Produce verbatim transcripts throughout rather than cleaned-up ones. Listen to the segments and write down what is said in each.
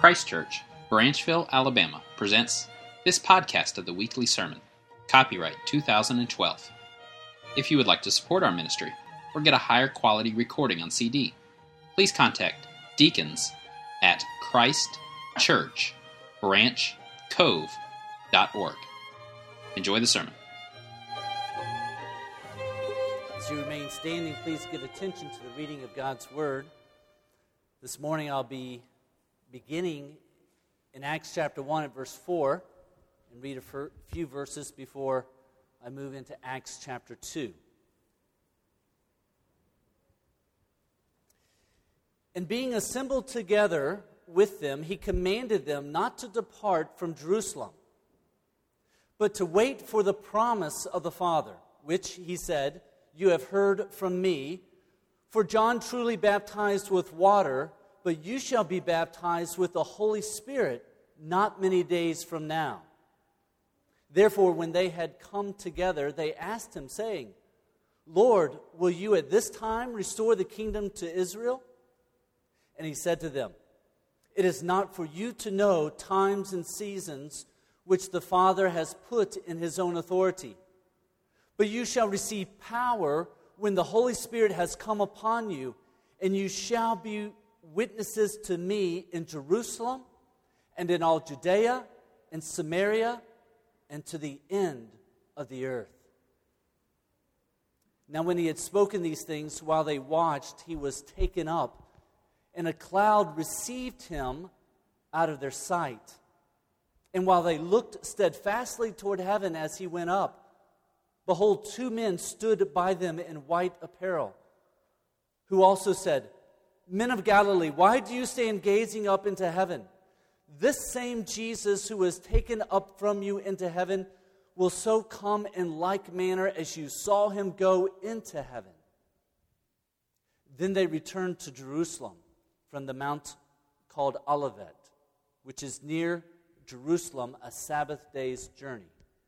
Christ Church, Branchville, Alabama, presents this podcast of the weekly sermon, copyright two thousand twelve. If you would like to support our ministry or get a higher quality recording on C D, please contact deacons at christ church branch cove dot org. Enjoy the sermon. As you remain standing, please give attention to the reading of God's Word. This morning I'll be beginning in Acts chapter one at verse four and read a few verses before I move into Acts chapter two. And being assembled together with them, he commanded them not to depart from Jerusalem, but to wait for the promise of the Father, which, he said, you have heard from me. For John truly baptized with water, but you shall be baptized with the Holy Spirit not many days from now. Therefore, when they had come together, they asked him, saying, Lord, will you at this time restore the kingdom to Israel? And he said to them, it is not for you to know times and seasons which the Father has put in his own authority. But you shall receive power when the Holy Spirit has come upon you, and you shall be witnesses to me in Jerusalem and in all Judea and Samaria and to the end of the earth. Now when he had spoken these things, while they watched, he was taken up, and a cloud received him out of their sight. And while they looked steadfastly toward heaven as he went up, behold, two men stood by them in white apparel, who also said, Men of Galilee, why do you stand gazing up into heaven? This same Jesus who was taken up from you into heaven will so come in like manner as you saw him go into heaven. Then they returned to Jerusalem from the mount called Olivet, which is near Jerusalem, a Sabbath day's journey.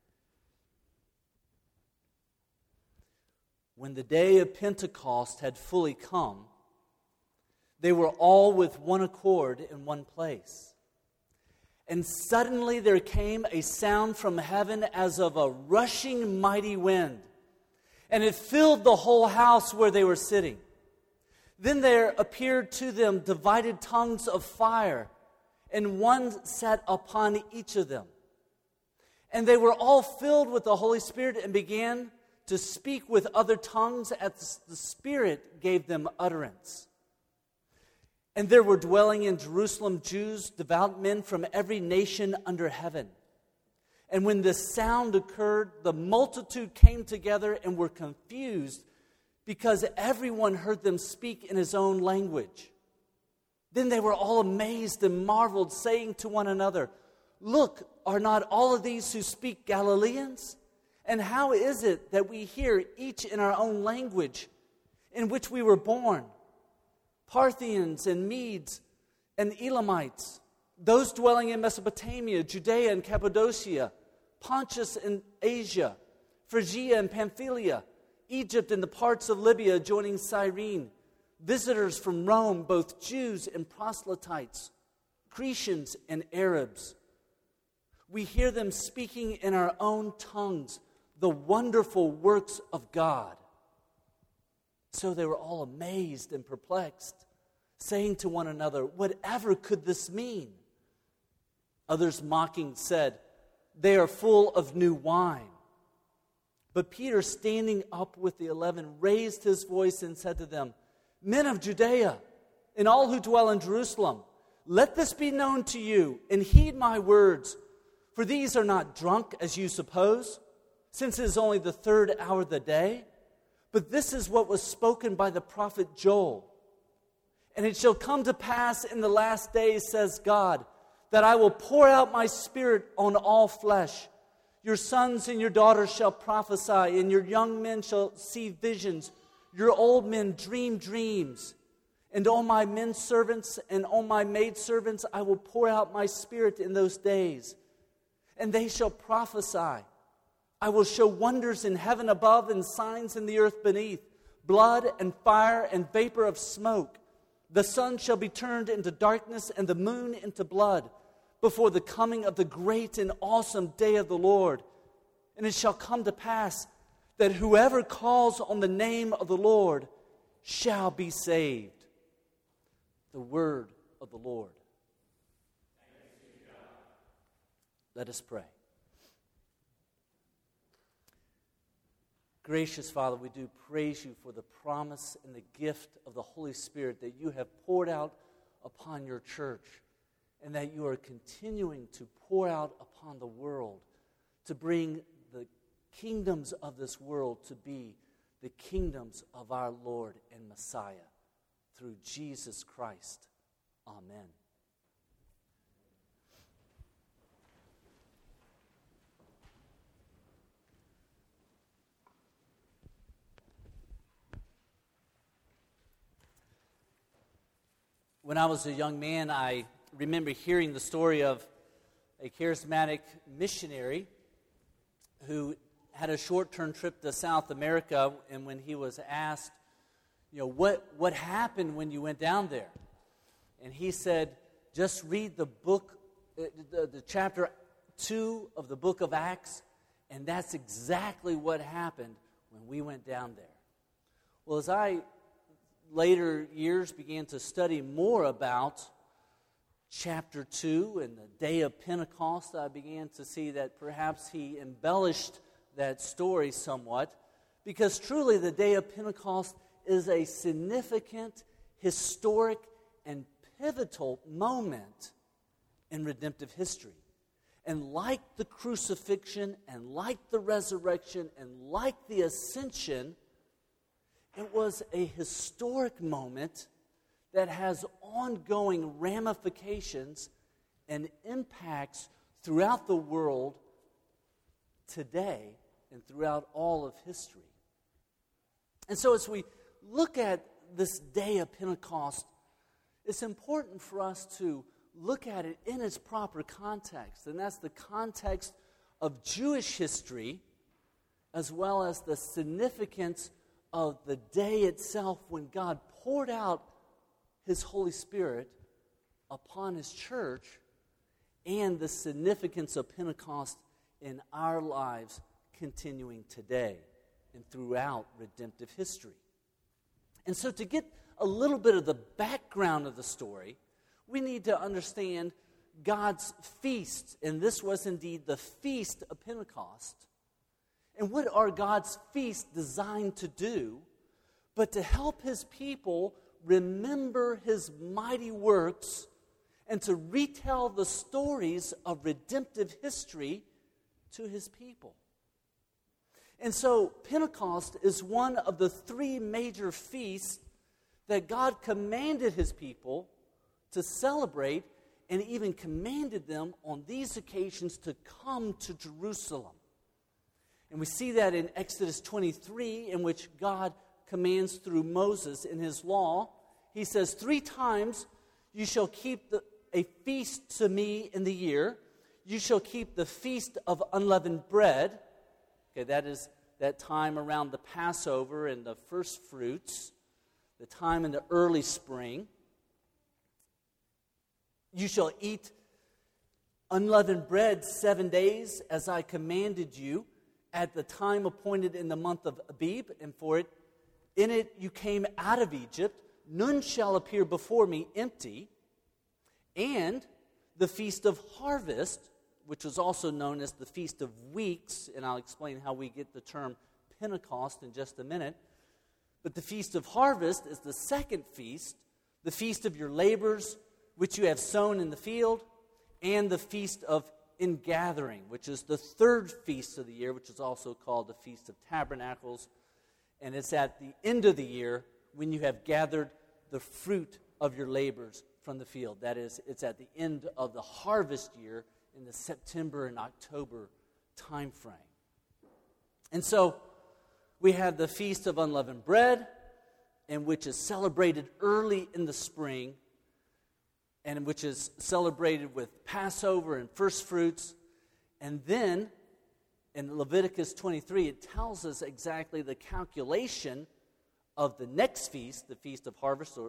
When the day of Pentecost had fully come, they were all with one accord in one place. And suddenly there came a sound from heaven as of a rushing mighty wind, and it filled the whole house where they were sitting. Then there appeared to them divided tongues of fire, and one sat upon each of them. And they were all filled with the Holy Spirit and began to speak with other tongues as the Spirit gave them utterance. And there were dwelling in Jerusalem Jews, devout men from every nation under heaven. And when this sound occurred, the multitude came together and were confused, because everyone heard them speak in his own language. Then they were all amazed and marveled, saying to one another, Look, are not all of these who speak Galileans? And how is it that we hear each in our own language in which we were born? Parthians and Medes and Elamites, those dwelling in Mesopotamia, Judea and Cappadocia, Pontus and Asia, Phrygia and Pamphylia, Egypt and the parts of Libya adjoining Cyrene, visitors from Rome, both Jews and proselytes, Cretians and Arabs. We hear them speaking in our own tongues the wonderful works of God. So they were all amazed and perplexed, saying to one another, Whatever could this mean? Others mocking said, They are full of new wine. But Peter, standing up with the eleven, raised his voice and said to them, Men of Judea, and all who dwell in Jerusalem, let this be known to you, and heed my words. For these are not drunk, as you suppose, since it is only the third hour of the day. But this is what was spoken by the prophet Joel. And it shall come to pass in the last days, says God, that I will pour out my Spirit on all flesh. Your sons and your daughters shall prophesy, and your young men shall see visions. Your old men dream dreams. And on my men servants and on my maidservants I will pour out my Spirit in those days. And they shall prophesy. I will show wonders in heaven above and signs in the earth beneath, blood and fire and vapor of smoke. The sun shall be turned into darkness and the moon into blood before the coming of the great and awesome day of the Lord. And it shall come to pass that whoever calls on the name of the Lord shall be saved. The word of the Lord. Let us pray. Gracious Father, we do praise you for the promise and the gift of the Holy Spirit that you have poured out upon your church, and that you are continuing to pour out upon the world to bring the kingdoms of this world to be the kingdoms of our Lord and Messiah through Jesus Christ. Amen. When I was a young man, I remember hearing the story of a charismatic missionary who had a short-term trip to South America, and when he was asked, you know, what, what happened when you went down there? And he said, just read the book, the, the chapter two of the book of Acts, and that's exactly what happened when we went down there. Well, as I later years began to study more about chapter two and the day of Pentecost, I began to see that perhaps he embellished that story somewhat, because truly the day of Pentecost is a significant, historic, and pivotal moment in redemptive history. And like the crucifixion, and like the resurrection, and like the ascension, it was a historic moment that has ongoing ramifications and impacts throughout the world today and throughout all of history. And so as we look at this day of Pentecost, it's important for us to look at it in its proper context, and that's the context of Jewish history as well as the significance of the day itself when God poured out His Holy Spirit upon His church, and the significance of Pentecost in our lives continuing today and throughout redemptive history. And so to get a little bit of the background of the story, we need to understand God's feast, and this was indeed the feast of Pentecost. And what are God's feasts designed to do but to help His people remember His mighty works and to retell the stories of redemptive history to His people? And so Pentecost is one of the three major feasts that God commanded His people to celebrate, and even commanded them on these occasions to come to Jerusalem. And we see that in Exodus twenty-three, in which God commands through Moses in His law. He says, three times you shall keep the, a feast to me in the year. You shall keep the feast of unleavened bread. Okay, that is that time around the Passover and the first fruits, the time in the early spring. You shall eat unleavened bread seven days as I commanded you, at the time appointed in the month of Abib, and for it, in it you came out of Egypt. None shall appear before me empty. And the Feast of Harvest, which was also known as the Feast of Weeks, and I'll explain how we get the term Pentecost in just a minute. But the Feast of Harvest is the second feast, the Feast of your labors, which you have sown in the field, and the Feast of Ingathering, which is the third feast of the year, which is also called the Feast of Tabernacles. And it's at the end of the year when you have gathered the fruit of your labors from the field. That is, it's at the end of the harvest year in the September and October time frame. And so we have the Feast of Unleavened Bread, and which is celebrated early in the spring, and which is celebrated with Passover and first fruits. And then, in Leviticus twenty-three, it tells us exactly the calculation of the next feast, the Feast of Harvest, or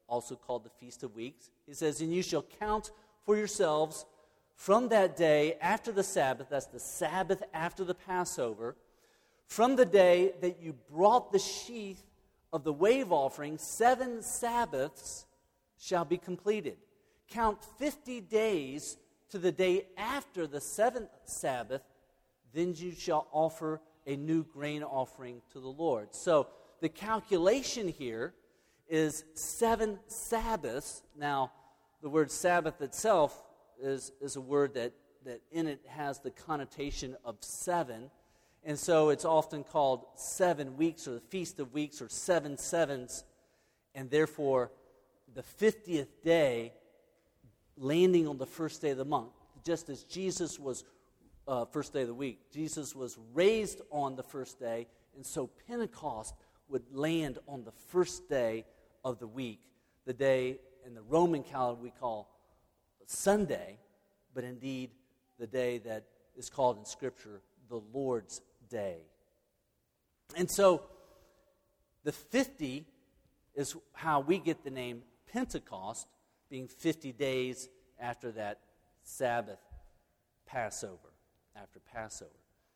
also called the Feast of Weeks. He says, and you shall count for yourselves from that day after the Sabbath, that's the Sabbath after the Passover, from the day that you brought the sheaf of the wave offering, seven Sabbaths shall be completed. Count fifty days to the day after the seventh Sabbath, then you shall offer a new grain offering to the Lord. So the calculation here is seven Sabbaths. Now, the word Sabbath itself is, is a word that, that in it has the connotation of seven. And so it's often called seven weeks or the Feast of Weeks or seven sevens. And therefore, the fiftieth day landing on the first day of the month, just as Jesus was, uh, first day of the week, Jesus was raised on the first day, and so Pentecost would land on the first day of the week, the day in the Roman calendar we call Sunday, but indeed the day that is called in Scripture the Lord's Day. And so the fifty is how we get the name Pentecost, being fifty days after that Sabbath Passover, after Passover.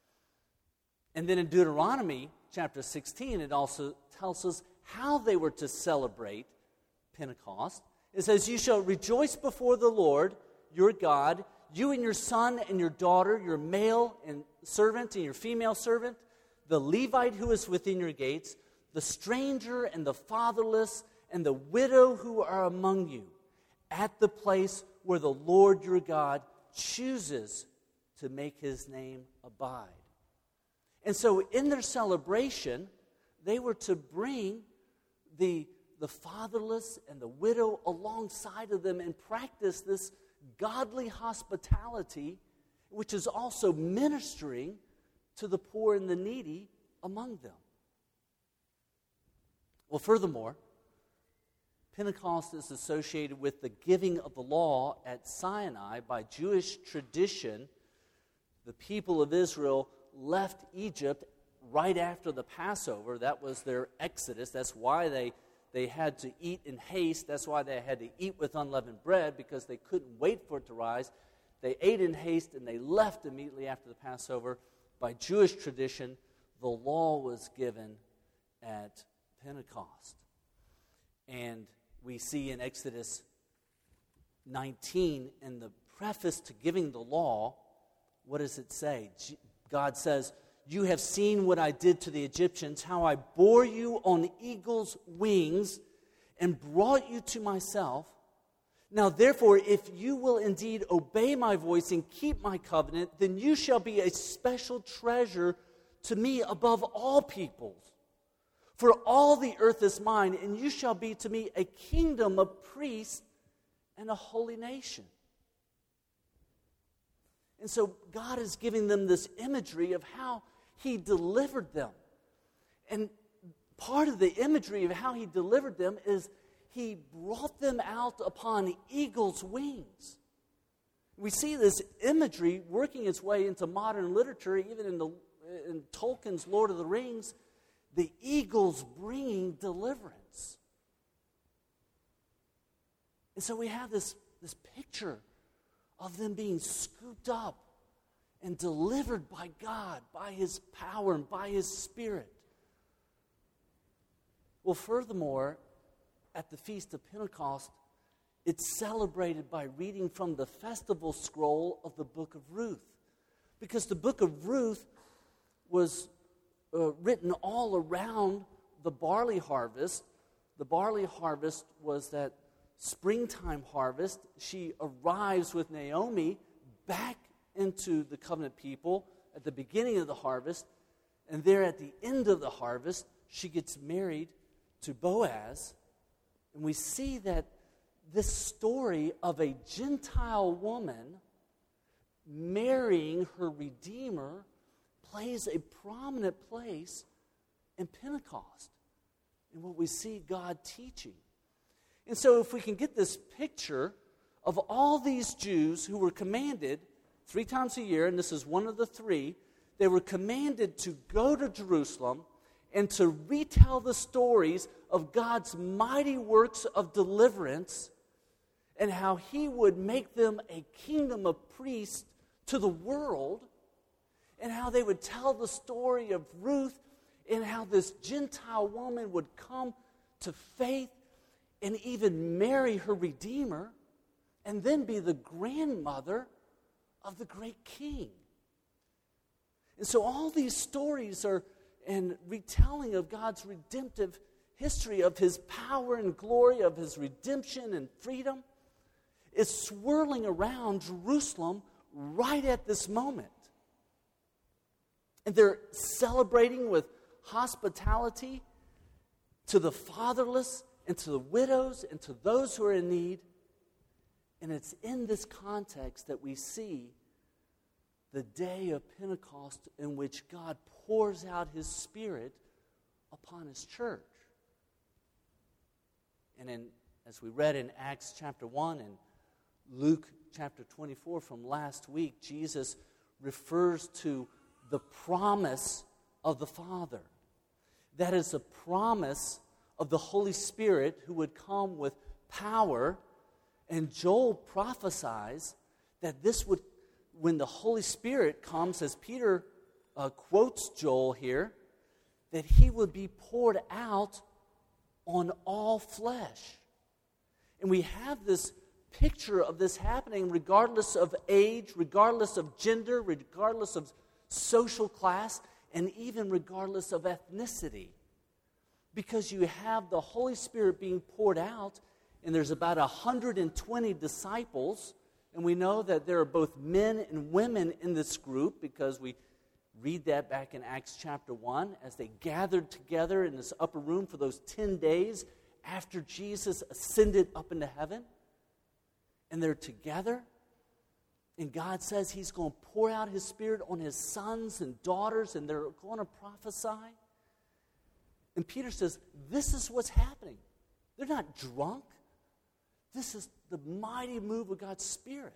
And then in Deuteronomy chapter sixteen, it also tells us how they were to celebrate Pentecost. It says, you shall rejoice before the Lord your God, you and your son and your daughter, your male and servant and your female servant, the Levite who is within your gates, the stranger and the fatherless and the widow who are among you, at the place where the Lord your God chooses to make his name abide. And so in their celebration, they were to bring the, the fatherless and the widow alongside of them and practice this godly hospitality, which is also ministering to the poor and the needy among them. Well, furthermore, Pentecost is associated with the giving of the law at Sinai. By Jewish tradition, the people of Israel left Egypt right after the Passover. That was their exodus. That's why they, they had to eat in haste. That's why they had to eat with unleavened bread, because they couldn't wait for it to rise. They ate in haste and they left immediately after the Passover. By Jewish tradition, the law was given at Pentecost. And we see in Exodus nineteen, in the preface to giving the law, what does it say? God says, you have seen what I did to the Egyptians, how I bore you on eagle's wings and brought you to myself. Now, therefore, if you will indeed obey my voice and keep my covenant, then you shall be a special treasure to me above all peoples. For all the earth is mine, and you shall be to me a kingdom of priests and a holy nation. And so God is giving them this imagery of how he delivered them. And part of the imagery of how he delivered them is he brought them out upon eagle's wings. We see this imagery working its way into modern literature, even in, the, in Tolkien's Lord of the Rings, the eagles bringing deliverance. And so we have this, this picture of them being scooped up and delivered by God, by his power and by his Spirit. Well, furthermore, at the Feast of Pentecost, it's celebrated by reading from the festival scroll of the book of Ruth. Because the book of Ruth was uh, written all around the barley harvest. The barley harvest was that springtime harvest. She arrives with Naomi back into the covenant people at the beginning of the harvest, and there at the end of the harvest, she gets married to Boaz. And we see that this story of a Gentile woman marrying her Redeemer plays a prominent place in Pentecost, and what we see God teaching. And so if we can get this picture of all these Jews who were commanded three times a year, and this is one of the three, they were commanded to go to Jerusalem and to retell the stories of God's mighty works of deliverance and how he would make them a kingdom of priests to the world, and how they would tell the story of Ruth and how this Gentile woman would come to faith and even marry her Redeemer and then be the grandmother of the great king. And so all these stories are and retelling of God's redemptive history, of his power and glory, of his redemption and freedom, is swirling around Jerusalem right at this moment. And they're celebrating with hospitality to the fatherless and to the widows and to those who are in need. And it's in this context that we see the day of Pentecost, in which God pours out his Spirit upon his church. And in, as we read in Acts chapter one and Luke chapter twenty-four from last week, Jesus refers to the promise of the Father. That is a promise of the Holy Spirit who would come with power. And Joel prophesies that this would, when the Holy Spirit comes, as Peter uh, quotes Joel here, that he would be poured out on all flesh. And we have this picture of this happening regardless of age, regardless of gender, regardless of social class, and even regardless of ethnicity. Because you have the Holy Spirit being poured out, and there's about one hundred twenty disciples, and we know that there are both men and women in this group because we read that back in Acts chapter one as they gathered together in this upper room for those ten days after Jesus ascended up into heaven. And they're together, and God says he's going to pour out his Spirit on his sons and daughters, and they're going to prophesy. And Peter says, this is what's happening. They're not drunk. This is the mighty move of God's Spirit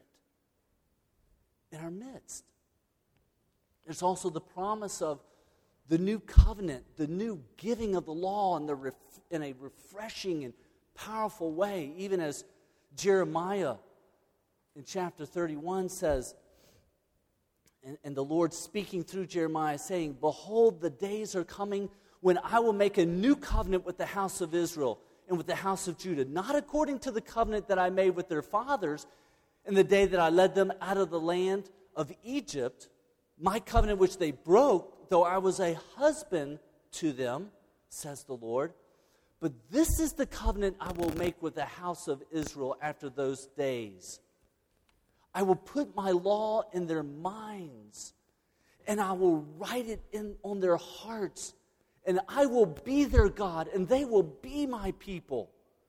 in our midst. There's also the promise of the new covenant, the new giving of the law in, the ref- in a refreshing and powerful way, even as Jeremiah in chapter thirty-one says, and, and the Lord speaking through Jeremiah saying, behold, the days are coming when I will make a new covenant with the house of Israel and with the house of Judah, not according to the covenant that I made with their fathers in the day that I led them out of the land of Egypt, my covenant which they broke, though I was a husband to them, says the Lord. But this is the covenant I will make with the house of Israel after those days. I will put my law in their minds, and I will write it in on their hearts, and I will be their God, and they will be my people.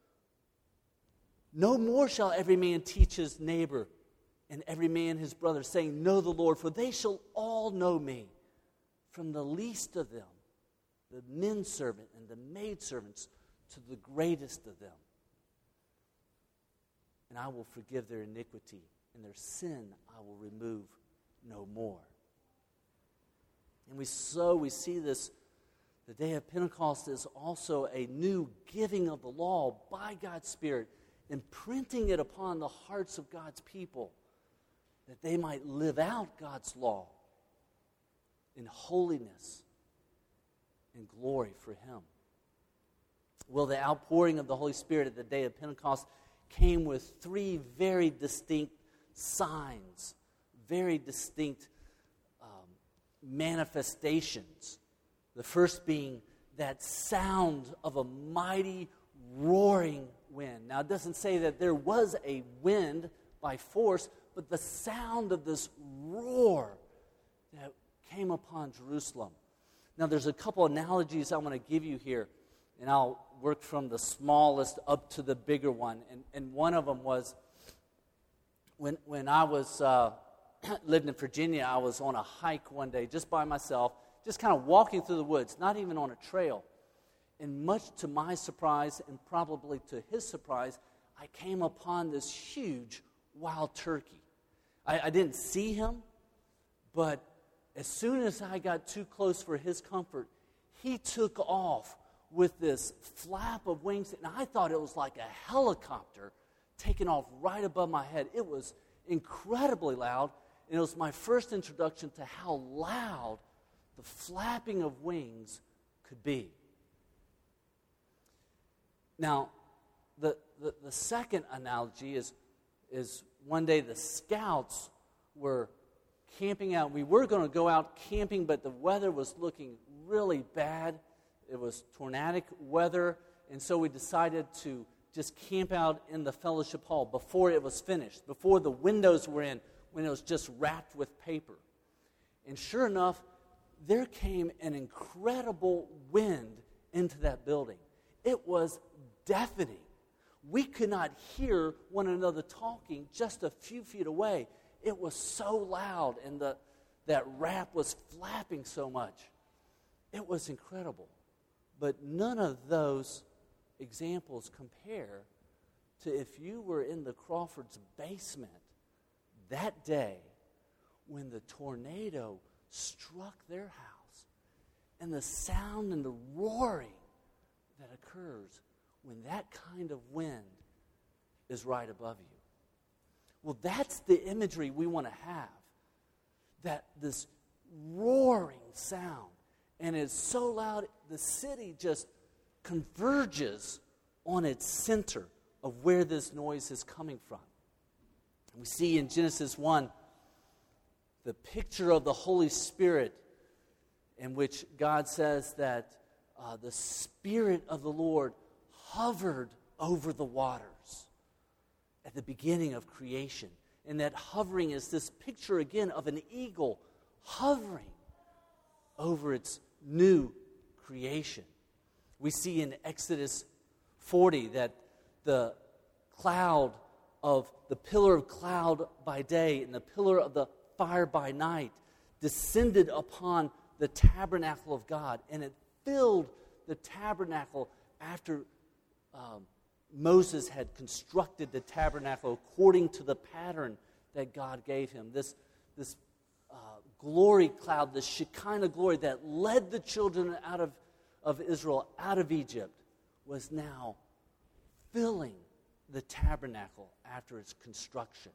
No more shall every man teach his neighbor and every man his brother, saying, know the Lord, for they shall all know me, from the least of them, the men servant and the maid servants, to the greatest of them. And I will forgive their iniquity, and their sin I will remove no more. And we so we see this. The day of Pentecost is also a new giving of the law by God's Spirit, imprinting it upon the hearts of God's people, that they might live out God's law in holiness and glory for Him. Well, the outpouring of the Holy Spirit at the day of Pentecost came with three very distinct signs, very distinct um, manifestations. The first being that sound of a mighty roaring wind. Now, it doesn't say that there was a wind by force, but the sound of this roar that came upon Jerusalem. Now, there's a couple analogies I want to give you here, and I'll work from the smallest up to the bigger one. And, and one of them was when, when I was uh, living in Virginia, I was on a hike one day just by myself, just kind of walking through the woods, not even on a trail. And much to my surprise, and probably to his surprise, I came upon this huge wild turkey. I, I didn't see him, but as soon as I got too close for his comfort, he took off with this flap of wings, and I thought it was like a helicopter taking off right above my head. It was incredibly loud, and it was my first introduction to how loud the flapping of wings could be. Now, the, the, the second analogy is, is one day the scouts were camping out. We were going to go out camping, but the weather was looking really bad. It was tornadic weather, and so we decided to just camp out in the fellowship hall before it was finished, before the windows were in, when it was just wrapped with paper. And sure enough, there came an incredible wind into that building. It was deafening. We could not hear one another talking just a few feet away. It was so loud, and the, that wrap was flapping so much. It was incredible. But none of those examples compare to if you were in the Crawfords' basement that day when the tornado struck their house, and the sound and the roaring that occurs when that kind of wind is right above you. Well, that's the imagery we want to have. That this roaring sound, and it's so loud, the city just converges on its center of where this noise is coming from. We see in Genesis one the picture of the Holy Spirit, in which God says that uh, the Spirit of the Lord hovered over the waters at the beginning of creation. And that hovering is this picture again of an eagle hovering over its new creation. We see in Exodus forty that the cloud of the pillar of cloud by day and the pillar of the fire by night descended upon the tabernacle of God, and it filled the tabernacle after um, Moses had constructed the tabernacle according to the pattern that God gave him. This, this uh, glory cloud, this Shekinah glory that led the children out of, of Israel out of Egypt, was now filling the tabernacle after its construction.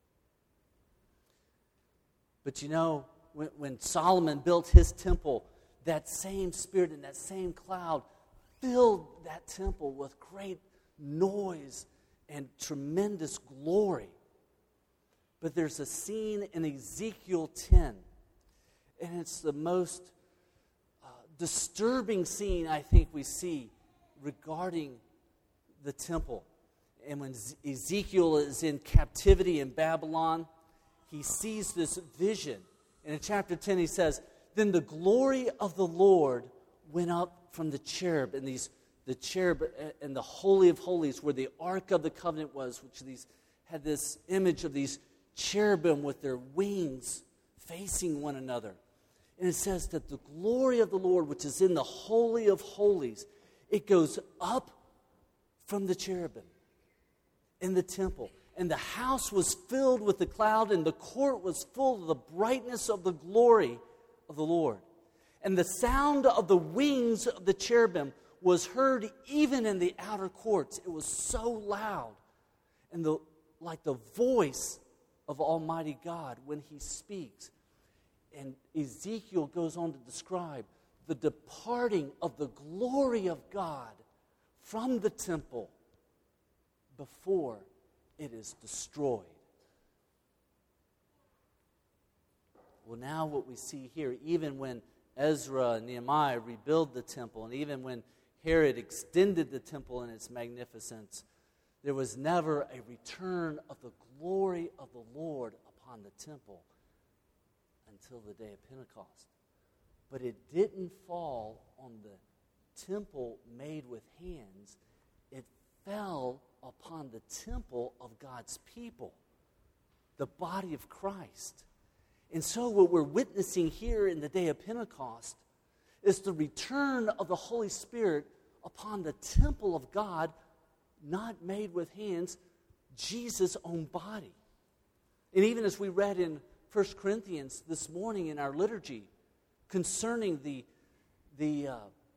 But you know, when, when Solomon built his temple, that same Spirit and that same cloud filled that temple with great noise and tremendous glory. But there's a scene in Ezekiel ten, and it's the most uh, disturbing scene I think we see regarding the temple. And when Ezekiel is in captivity in Babylon, he sees this vision. And in chapter ten he says, "Then the glory of the Lord went up from the cherub," and these the cherub and the Holy of Holies, where the Ark of the Covenant was, which these had this image of these cherubim with their wings facing one another. And it says that the glory of the Lord, which is in the Holy of Holies, it goes up from the cherubim in the temple. And the house was filled with the cloud, and the court was full of the brightness of the glory of the Lord. And the sound of the wings of the cherubim was heard even in the outer courts. It was so loud, and the like the voice of Almighty God when He speaks. And Ezekiel goes on to describe the departing of the glory of God from the temple before it is destroyed. Well, now what we see here, even when Ezra and Nehemiah rebuild the temple, and even when Herod extended the temple in its magnificence, there was never a return of the glory of the Lord upon the temple until the day of Pentecost. But it didn't fall on the temple made with hands. It fell upon the temple of God's people, the body of Christ. And so what we're witnessing here in the day of Pentecost is the return of the Holy Spirit upon the temple of God, not made with hands, Jesus' own body. And even as we read in First Corinthians this morning in our liturgy concerning the, the uh,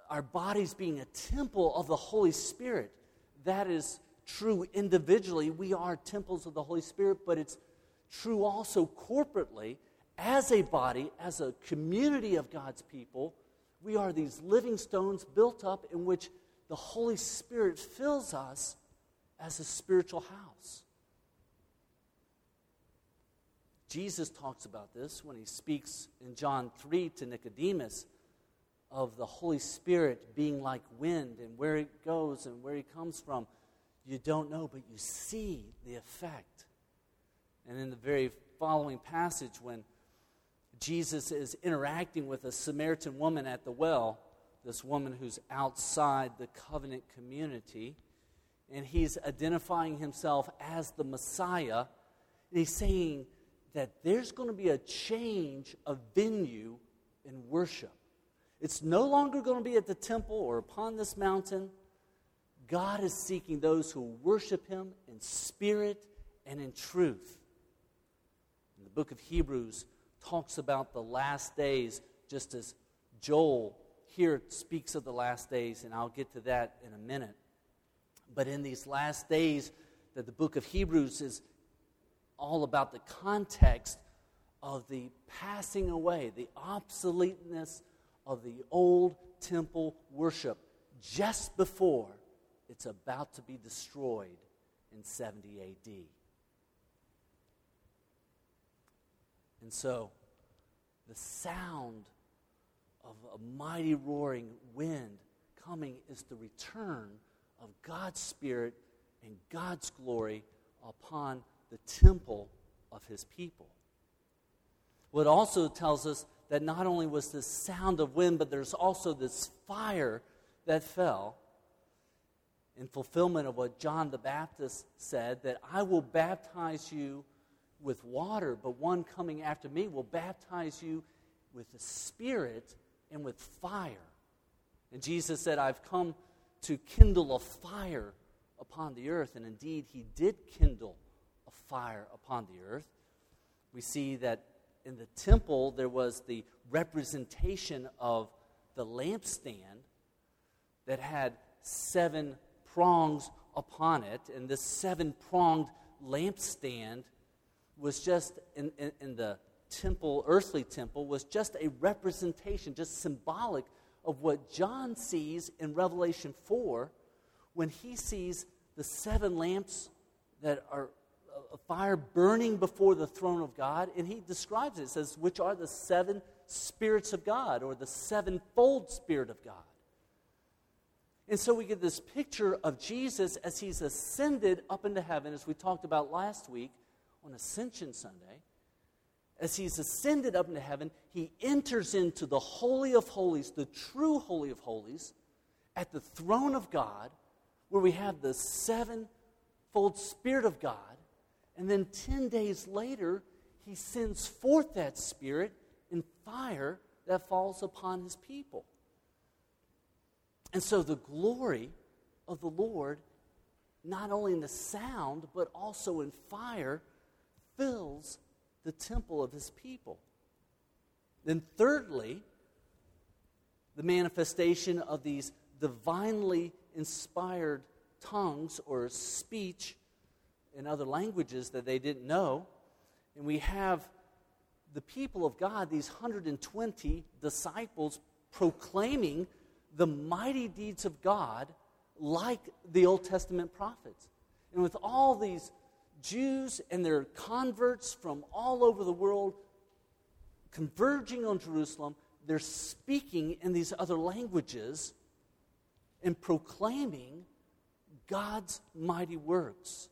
our bodies being a temple of the Holy Spirit. That is true individually. We are temples of the Holy Spirit, but it's true also corporately. As a body, as a community of God's people, we are these living stones built up in which the Holy Spirit fills us as a spiritual house. Jesus talks about this when he speaks in John three to Nicodemus of the Holy Spirit being like wind, and where it goes and where he comes from, you don't know, but you see the effect. And in the very following passage, when Jesus is interacting with a Samaritan woman at the well, this woman who's outside the covenant community, and he's identifying himself as the Messiah, and he's saying that there's going to be a change of venue in worship. It's no longer going to be at the temple or upon this mountain. God is seeking those who worship him in spirit and in truth. And the book of Hebrews talks about the last days, just as Joel here speaks of the last days, and I'll get to that in a minute. But in these last days, that the book of Hebrews is all about the context of the passing away, the obsoleteness of the old temple worship just before it's about to be destroyed in seventy A D. And so, the sound of a mighty roaring wind coming is the return of God's Spirit and God's glory upon the temple of his people. Well, it also tells us that not only was this sound of wind, but there's also this fire that fell in fulfillment of what John the Baptist said, that I will baptize you with water, but one coming after me will baptize you with the Spirit and with fire. And Jesus said, I've come to kindle a fire upon the earth. And indeed, he did kindle a fire upon the earth. We see that in the temple, there was the representation of the lampstand that had seven prongs upon it. And this seven-pronged lampstand was just, in, in, in the temple, earthly temple, was just a representation, just symbolic of what John sees in Revelation four when he sees the seven lamps that are a fire burning before the throne of God. And he describes it, it says, which are the seven spirits of God, or the sevenfold Spirit of God. And so we get this picture of Jesus as he's ascended up into heaven, as we talked about last week on Ascension Sunday. As he's ascended up into heaven, he enters into the Holy of Holies, the true Holy of Holies, at the throne of God, where we have the sevenfold Spirit of God. And then ten days later, he sends forth that Spirit in fire that falls upon his people. And so the glory of the Lord, not only in the sound, but also in fire, fills the temple of his people. Then thirdly, the manifestation of these divinely inspired tongues or speech in other languages that they didn't know. And we have the people of God, these one hundred twenty disciples, proclaiming the mighty deeds of God like the Old Testament prophets. And with all these Jews and their converts from all over the world converging on Jerusalem, they're speaking in these other languages and proclaiming God's mighty works.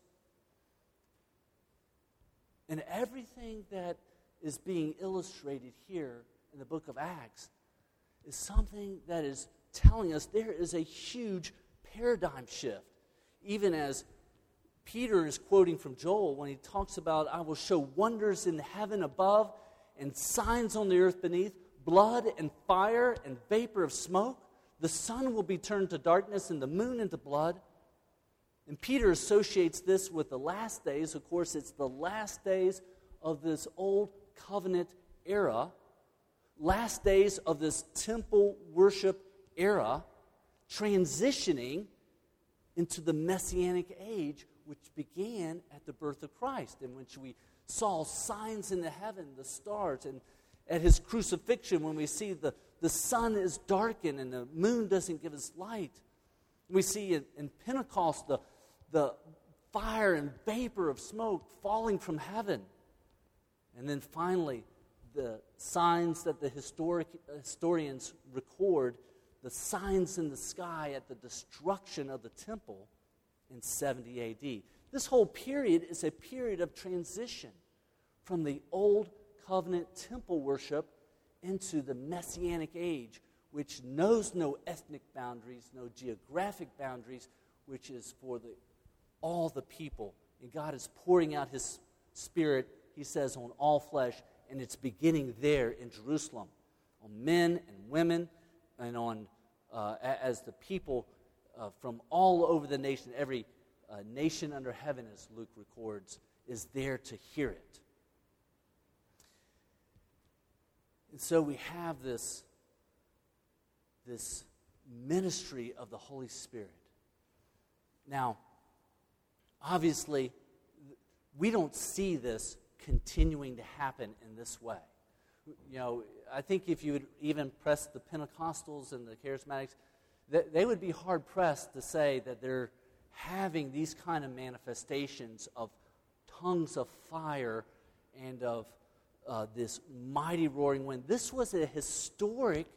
And everything that is being illustrated here in the book of Acts is something that is telling us there is a huge paradigm shift. Even as Peter is quoting from Joel when he talks about, I will show wonders in heaven above and signs on the earth beneath, blood and fire and vapor of smoke. The sun will be turned to darkness and the moon into blood. And Peter associates this with the last days. Of course, it's the last days of this old covenant era, last days of this temple worship era, transitioning into the Messianic age, which began at the birth of Christ, in which we saw signs in the heaven, the stars, and at his crucifixion, when we see the, the sun is darkened and the moon doesn't give us light. We see in, in Pentecost the, the fire and vapor of smoke falling from heaven. And then finally, the signs that the historic, historians record, the signs in the sky at the destruction of the temple in seventy A D. This whole period is a period of transition from the old covenant temple worship into the Messianic age, which knows no ethnic boundaries, no geographic boundaries, which is for the, all the people. And God is pouring out his Spirit, he says, on all flesh, and it's beginning there in Jerusalem, on men and women, and on uh, as the people uh, from all over the nation, every uh, nation under heaven, as Luke records, is there to hear it. And so we have this, this ministry of the Holy Spirit. Now, obviously, we don't see this continuing to happen in this way. You know, I think if you would even press the Pentecostals and the Charismatics, they would be hard-pressed to say that they're having these kind of manifestations of tongues of fire and of uh, this mighty roaring wind. This was a historic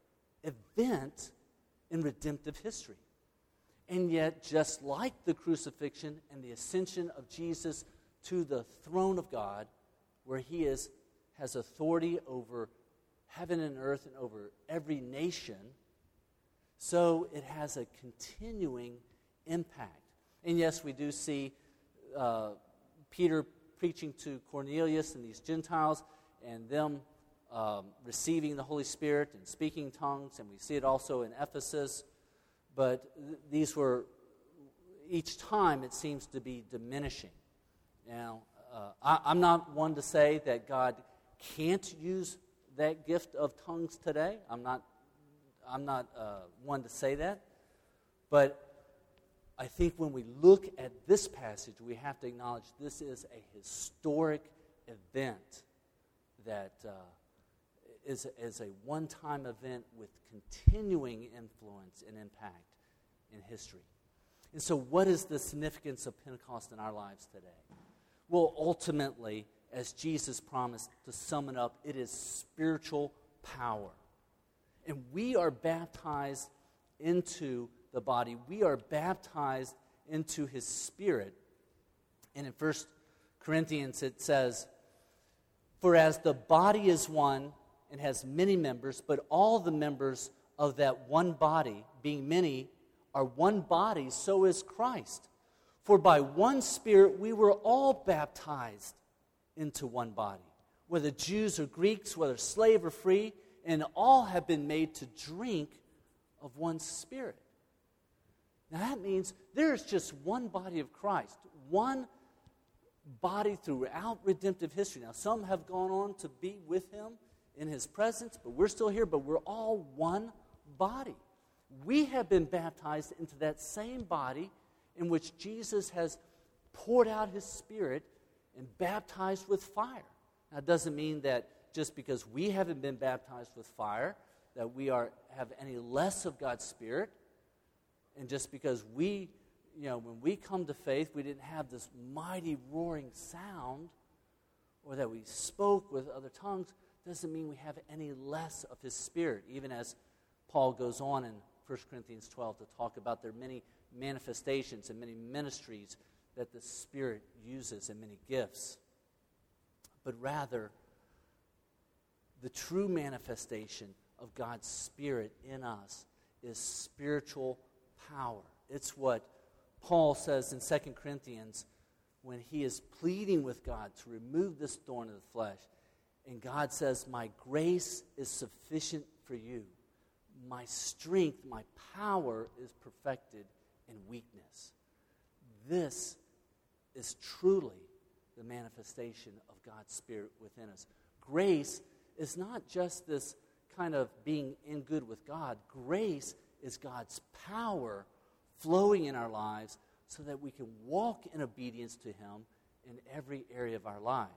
event in redemptive history. And yet, just like the crucifixion and the ascension of Jesus to the throne of God, where he is has authority over heaven and earth and over every nation, so it has a continuing impact. And yes, we do see uh, Peter preaching to Cornelius and these Gentiles, and them um, receiving the Holy Spirit and speaking tongues, and we see it also in Ephesus. But th- these were, each time it seems to be diminishing. Now, uh, I, I'm not one to say that God can't use that gift of tongues today. I'm not I'm not uh, one to say that. But I think when we look at this passage, we have to acknowledge this is a historic event that uh, is, is a one-time event with continuing influence and impact in history. And so what is the significance of Pentecost in our lives today? Well, ultimately, as Jesus promised, to sum it up, it is spiritual power. And we are baptized into the body. We are baptized into his Spirit. And in First Corinthians it says, "For as the body is one and has many members, but all the members of that one body, being many, are one body, so is Christ. For by one Spirit we were all baptized into one body, whether Jews or Greeks, whether slave or free, and all have been made to drink of one Spirit." Now that means there is just one body of Christ, one body throughout redemptive history. Now some have gone on to be with him in his presence, but we're still here, but we're all one body. We have been baptized into that same body in which Jesus has poured out his Spirit and baptized with fire. Now it doesn't mean that just because we haven't been baptized with fire, that we are have any less of God's Spirit. And just because we, you know, when we come to faith, we didn't have this mighty roaring sound, or that we spoke with other tongues, doesn't mean we have any less of his Spirit, even as Paul goes on in First Corinthians twelve to talk about their many manifestations and many ministries that the Spirit uses and many gifts. But rather, the true manifestation of God's Spirit in us is spiritual power. It's what Paul says in Second Corinthians when he is pleading with God to remove this thorn of the flesh. And God says, "My grace is sufficient for you. My strength, my power is perfected in weakness." This is truly the manifestation of God's Spirit within us. Grace is not just this kind of being in good with God. Grace is God's power flowing in our lives so that we can walk in obedience to Him in every area of our life.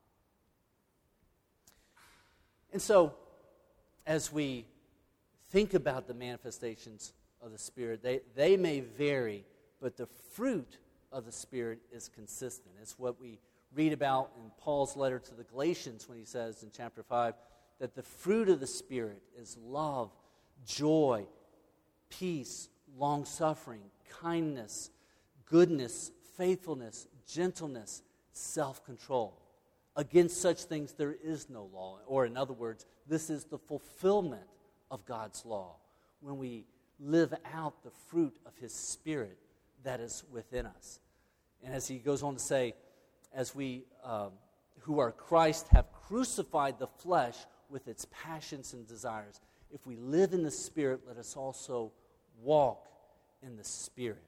And so, as we think about the manifestations of the Spirit, they, they may vary, but the fruit of the Spirit is consistent. It's what we read about in Paul's letter to the Galatians when he says in chapter five that the fruit of the Spirit is love, joy, peace, long-suffering, kindness, goodness, faithfulness, gentleness, self-control. Against such things there is no law. Or in other words, this is the fulfillment of God's law when we live out the fruit of His Spirit that is within us. And as he goes on to say, as we um, who are Christ have crucified the flesh with its passions and desires. If we live in the Spirit, let us also walk in the Spirit.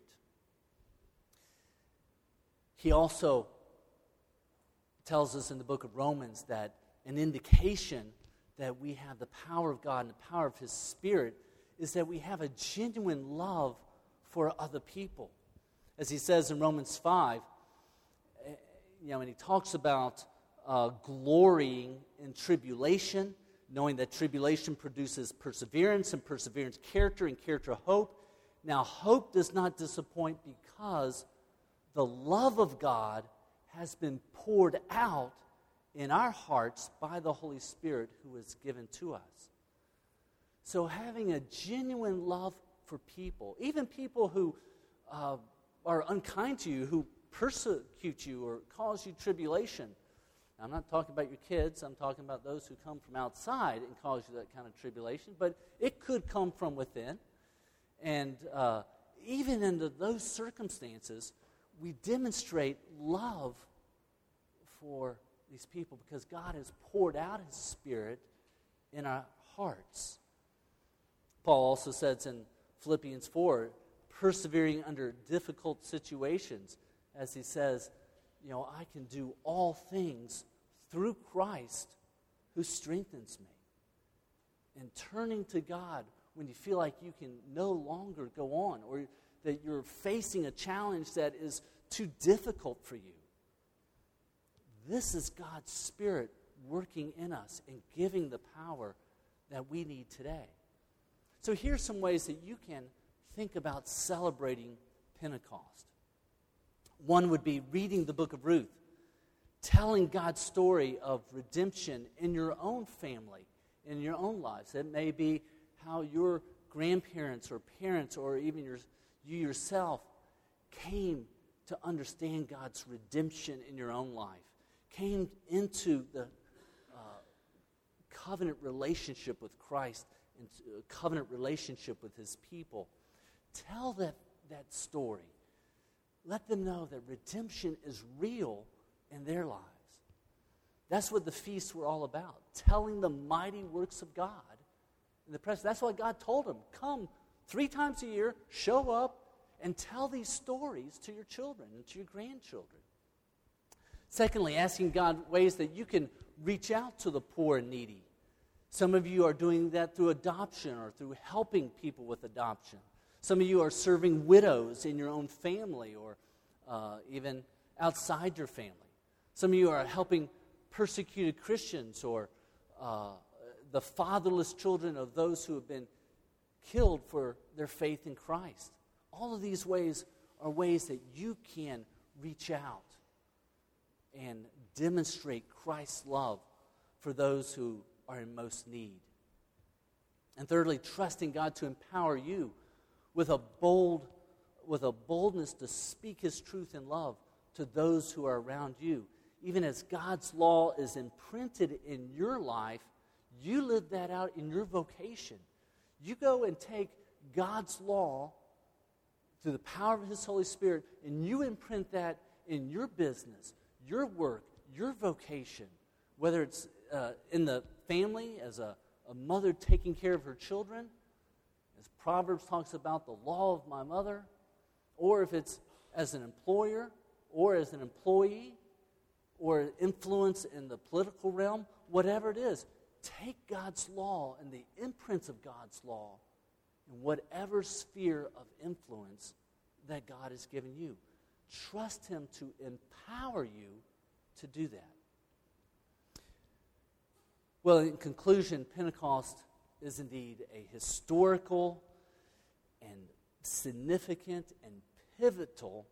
He also tells us in the book of Romans that an indication that we have the power of God and the power of His Spirit is that we have a genuine love for other people. As he says in Romans five, you know, and he talks about uh, glorying in tribulation, knowing that tribulation produces perseverance, and perseverance character, and character hope. Now, hope does not disappoint because the love of God has been poured out in our hearts by the Holy Spirit who is given to us. So having a genuine love for people, even people who uh, are unkind to you, who persecute you or cause you tribulation. Now, I'm not talking about your kids. I'm talking about those who come from outside and cause you that kind of tribulation. But it could come from within. And uh, even under those circumstances, we demonstrate love for these people because God has poured out His Spirit in our hearts. Paul also says in Philippians four, persevering under difficult situations, as he says, you know, I can do all things through Christ who strengthens me. And turning to God when you feel like you can no longer go on or that you're facing a challenge that is too difficult for you. This is God's Spirit working in us and giving the power that we need today. So here's some ways that you can think about celebrating Pentecost. One would be reading the book of Ruth, telling God's story of redemption in your own family, in your own lives. It may be how your grandparents or parents or even your, you yourself came to understand God's redemption in your own life, came into the uh, covenant relationship with Christ and a covenant relationship with His people. Tell that, that story. Let them know that redemption is real in their lives. That's what the feasts were all about, telling the mighty works of God in the present. That's why God told them, come three times a year, show up, and tell these stories to your children and to your grandchildren. Secondly, asking God ways that you can reach out to the poor and needy. Some of you are doing that through adoption or through helping people with adoption. Some of you are serving widows in your own family or uh, even outside your family. Some of you are helping persecuted Christians or uh, the fatherless children of those who have been killed for their faith in Christ. All of these ways are ways that you can reach out and demonstrate Christ's love for those who are in most need. And thirdly, trusting God to empower you with a bold, with a boldness to speak His truth in love to those who are around you. Even as God's law is imprinted in your life, you live that out in your vocation. You go and take God's law through the power of His Holy Spirit, and you imprint that in your business, your work, your vocation, whether it's uh, in the family as a, a mother taking care of her children, as Proverbs talks about the law of my mother, or if it's as an employer or as an employee or influence in the political realm, whatever it is, take God's law and the imprints of God's law in whatever sphere of influence that God has given you. Trust Him to empower you to do that. Well, in conclusion, Pentecost is indeed a historical and significant and pivotal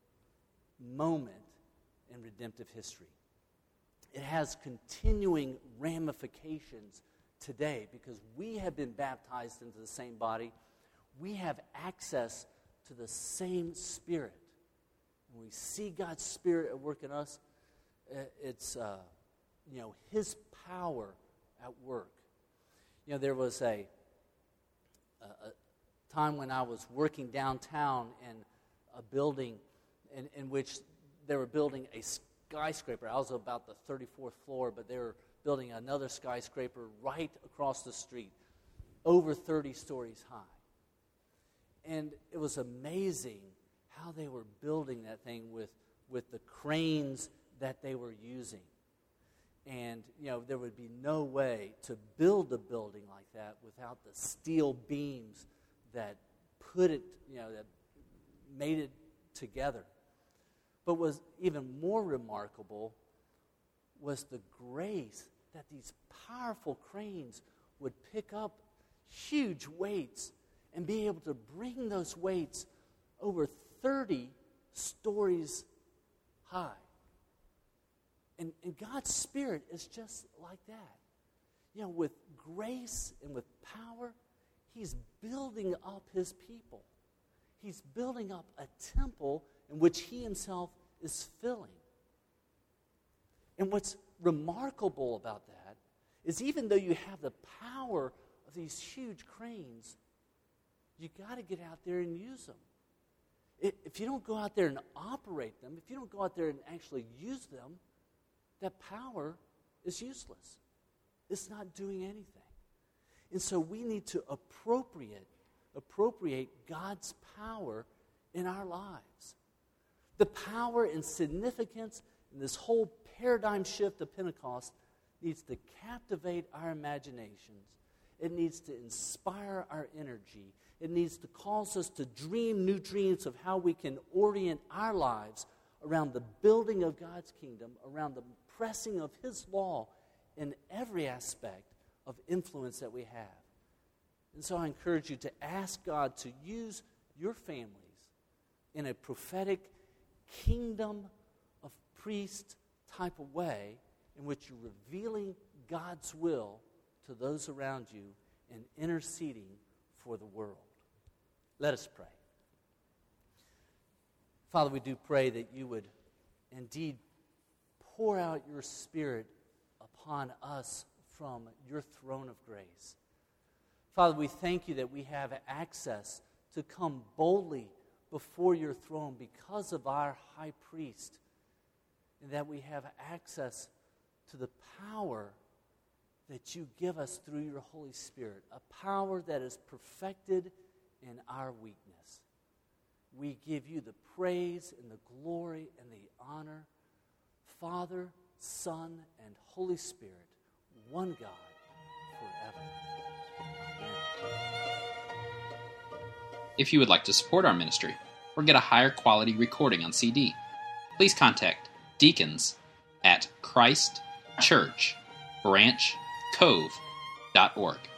moment in redemptive history. It has continuing ramifications today because we have been baptized into the same body. We have access to the same Spirit. When we see God's Spirit at work in us, it's uh, you know His power at work. You know, there was a, a, a time when I was working downtown in a building in, in which they were building a skyscraper. I was about the thirty-fourth floor, but they were building another skyscraper right across the street, over thirty stories high. And it was amazing how they were building that thing with, with the cranes that they were using. And, you know, there would be no way to build a building like that without the steel beams that put it, you know, that made it together. But what was even more remarkable was the grace that these powerful cranes would pick up huge weights and be able to bring those weights over thirty stories high. And, and God's Spirit is just like that. You know, with grace and with power, He's building up His people. He's building up a temple in which He Himself is filling. And what's remarkable about that is even though you have the power of these huge cranes, you got to get out there and use them. If you don't go out there and operate them, if you don't go out there and actually use them, that power is useless. It's not doing anything. And so we need to appropriate, appropriate God's power in our lives. The power and significance in this whole paradigm shift of Pentecost needs to captivate our imaginations. It needs to inspire our energy. It needs to cause us to dream new dreams of how we can orient our lives around the building of God's kingdom, around the pressing of His law in every aspect of influence that we have. And so I encourage you to ask God to use your families in a prophetic kingdom of priest type of way in which you're revealing God's will to those around you and interceding for the world. Let us pray. Father, we do pray that you would indeed pour out your Spirit upon us from your throne of grace. Father, we thank you that we have access to come boldly before your throne because of our high priest, and that we have access to the power that you give us through your Holy Spirit, a power that is perfected in our weakness. We give you the praise and the glory and the honor, Father, Son, and Holy Spirit, one God, forever. Amen. If you would like to support our ministry or get a higher quality recording on C D, please contact deacons at Christ Church Branch Cove dot org.